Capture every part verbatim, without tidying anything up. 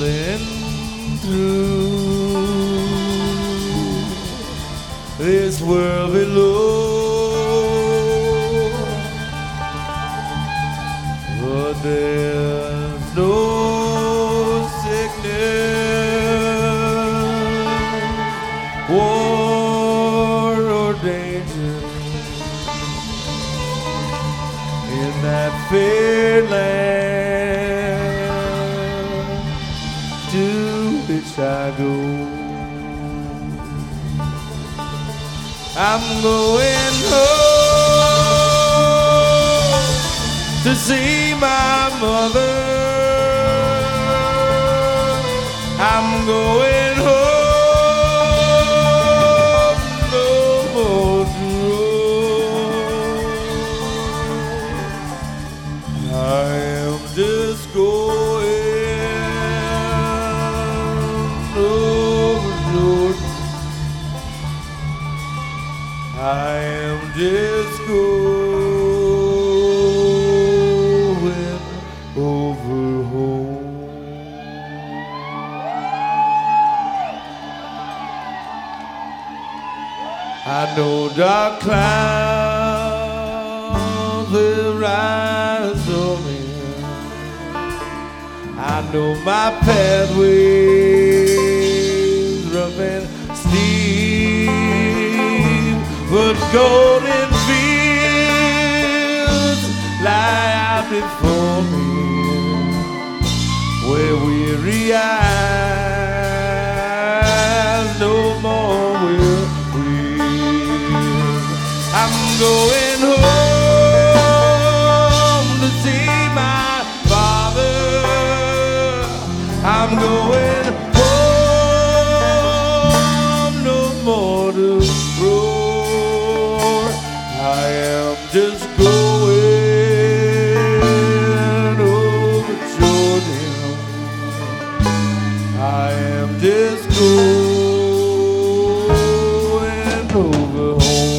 rolling through this world below, but there's no sickness, war or danger in that fair land to which I go. I'm going home to see my mother. I'm going home, no more to roam. I am just going over Jordan. I am just going over home. I know dark clouds will rise on me. I know my pathway's rough and steep, but golden fields lie out before me, where weary eyes no more will weep. I'm going home to see my father. I'm going home, no more to roar. I am just going over Jordan. I am just going over home.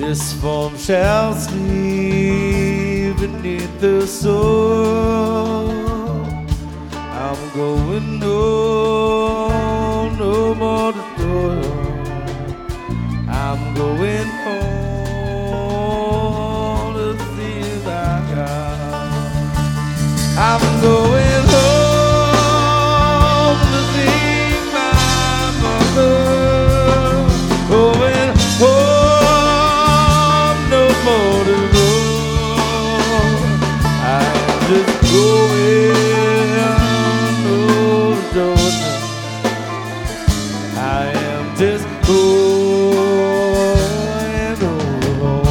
This form shall sleep beneath the soil. I'm going home, no more to toil. I'm going home to see thy God. I'm going home to see my mother. Going home, no more to go. I'm just going to Georgia. I am just going home.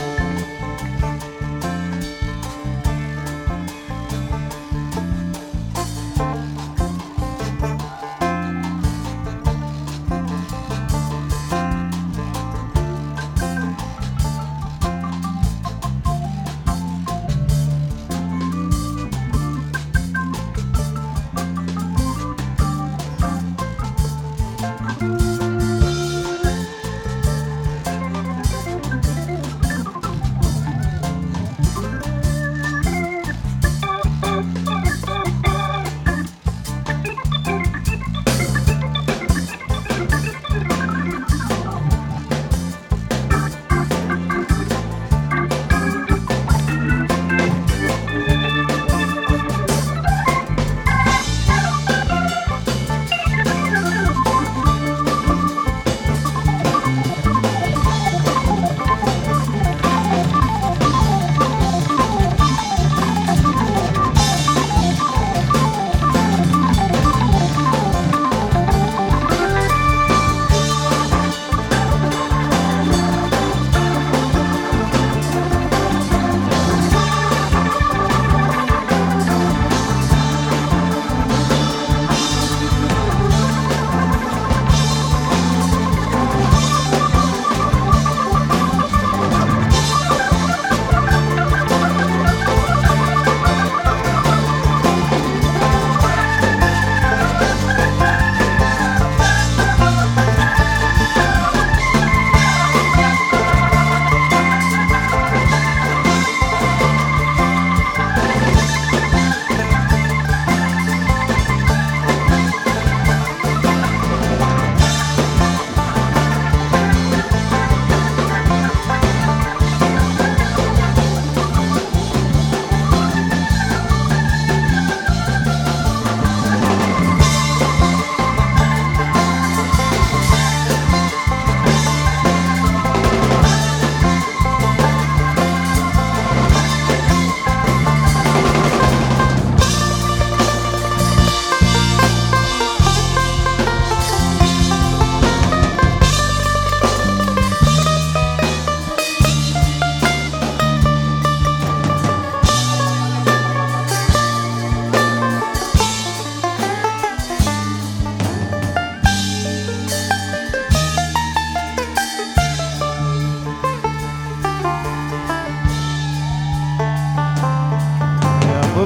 I'm a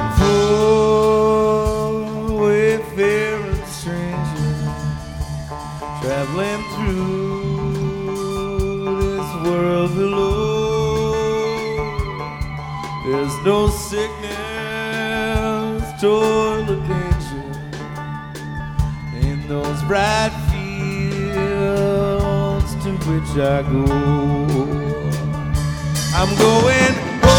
poor wayfaring stranger traveling through this world below. There's no sickness, toil, or danger in those bright fields to which I go. I'm going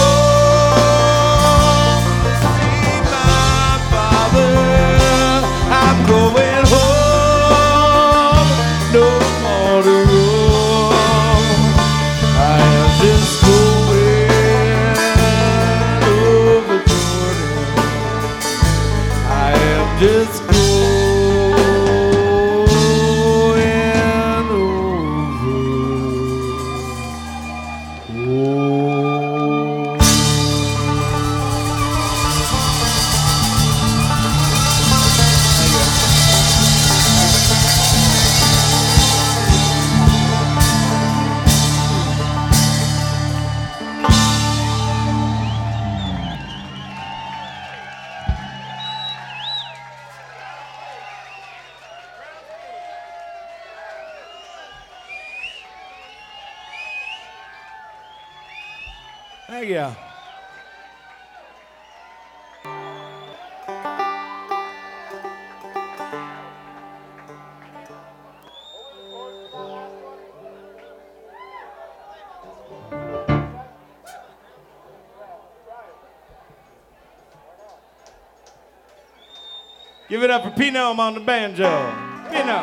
I'm going home, no more to roam. I am just going over Jordan. I am just going over. Oh. Thank you. Give it up for Pino on the banjo. Pino.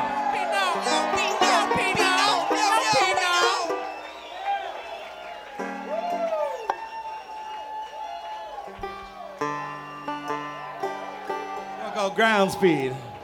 Called Ground Speed.